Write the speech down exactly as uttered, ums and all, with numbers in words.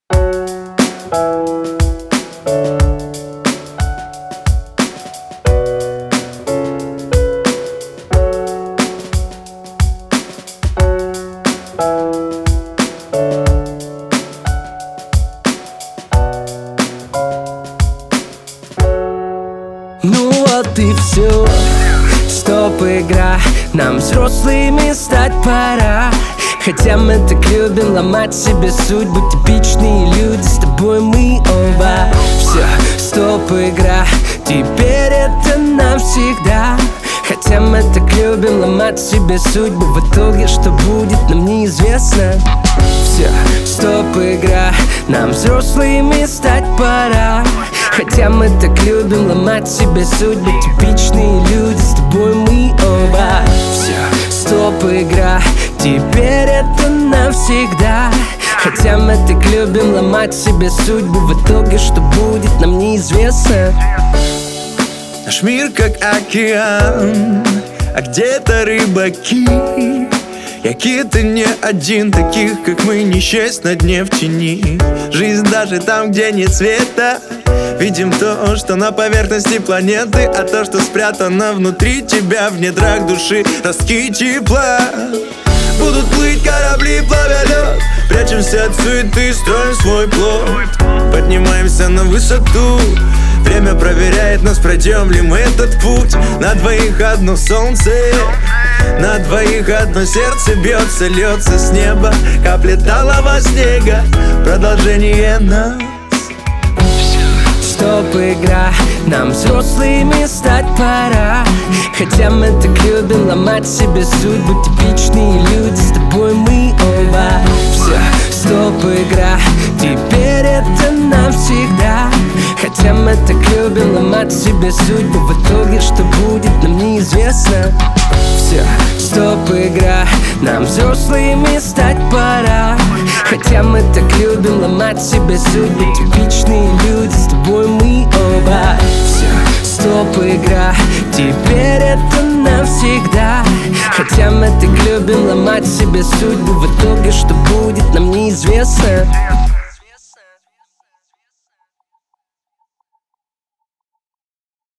Ну вот и все, стоп, игра. Нам взрослыми стать пора. Хотя мы так любим ломать себе судьбу. Типичные люди, с тобой мы оба. Все, стоп, игра. Теперь это навсегда. Хотя мы так любим ломать себе судьбу. В итоге что будет, нам неизвестно. Все, стоп, игра. Нам взрослыми стать пора. Хотя мы так любим ломать себе судьбу. Типичные люди, с тобой мы оба. Все, стоп, игра. Теперь это навсегда. Хотя мы так любим ломать себе судьбу. В итоге что будет, нам неизвестно. Наш мир как океан, а где-то рыбаки. И океан не один, таких как мы не счесть на дне в тени. Жизнь даже там, где нет света. Видим то, что на поверхности планеты, а то, что спрятано внутри тебя, в недрах души, тоски, тепла. Будут плыть корабли, плавя лед. Прячемся от суеты, строим свой плод. Поднимаемся на высоту. Время проверяет нас, пройдем ли мы этот путь. На двоих одно солнце, на двоих одно сердце бьется, льется с неба капли талого снега. Продолжение нас. Стоп, игра. Нам взрослыми стать пора. Хотя мы так любим ломать себе судьбу. Типичные люди, с тобой мы оба. Все, стоп, игра. Теперь это навсегда. Хотя мы так любим ломать себе судьбу. В итоге что будет, нам неизвестно. Все, стоп, игра. Нам взрослыми стать пора. Хотя мы так любим ломать себе судьбу. Типичные люди, с тобой мы оба. Все, стоп, игра. Теперь это навсегда. Хотя мы так любим ломать себе судьбу. В итоге что будет, нам неизвестно.